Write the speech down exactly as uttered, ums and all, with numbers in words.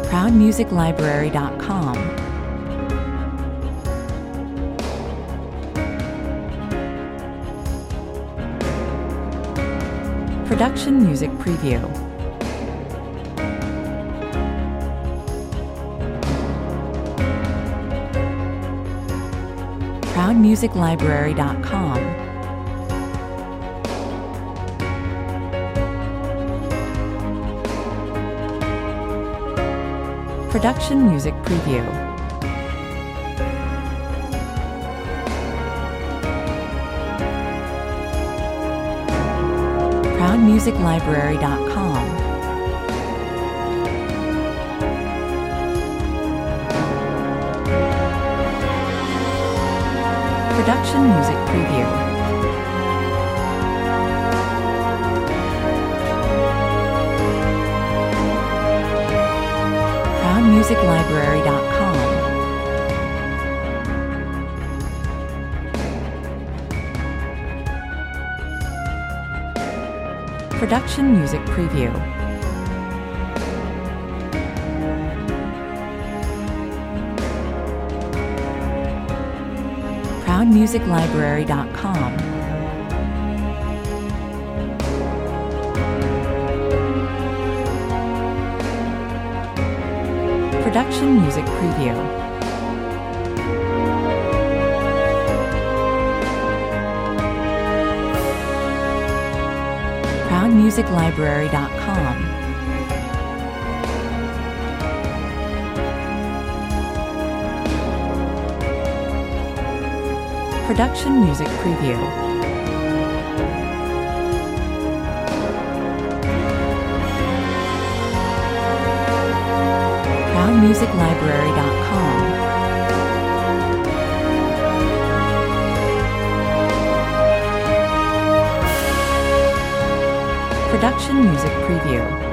proud music library dot com, Production Music Preview, proud music library dot com, Production Music Preview, proud music library dot com, Production Music Preview, proud music library dot com, Production Music Preview, proud music library dot com, Production Music Preview, proud music library dot com, Production Music Preview, proud music library dot com, Production Music Preview.